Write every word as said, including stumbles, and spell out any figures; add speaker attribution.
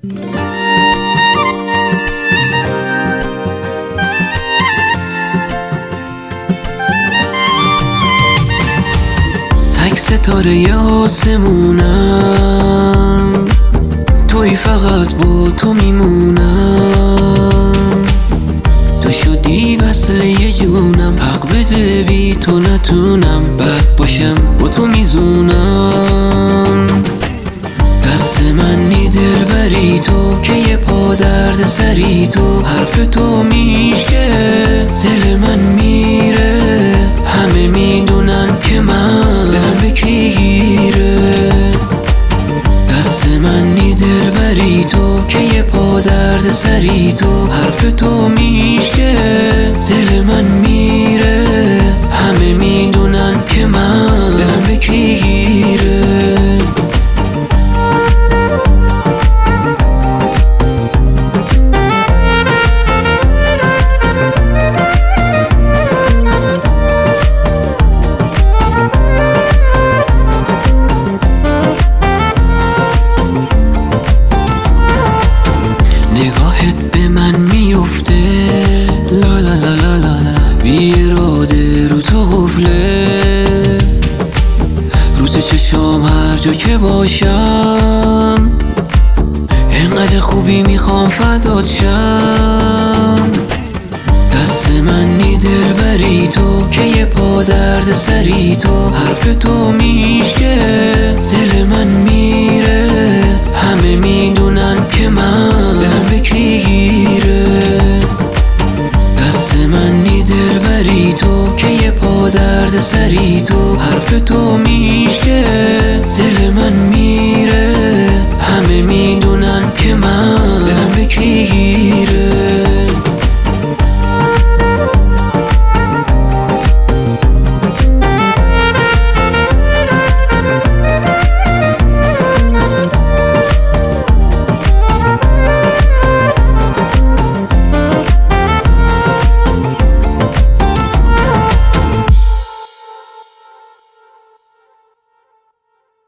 Speaker 1: تک ستاره آسمونم، توی فقط با تو میمونم. تو شدی وصله جونم، حق بده بی تو نتونم بد باشم با تو میزونم. دست من نی دلبری تو که یه پا درد سری تو، حرف تو میشه دل من میره. همه میدونن که من دلم به کی گیره. دست من نی دلبری تو که یه پا درد سری تو، حرف تو میشه دل من میره. همه میدونن که من دلم به کی گیره. نگاهت به من میفته لا لا لا لا لا لا، بی اراده رو تو قفله. روز چشام هر جا که باشم، اینقدر خوبی میخوام فدات شم. دست من نی دلبری تو که یه پا درد سری تو، حرف تو میشه دل من میره.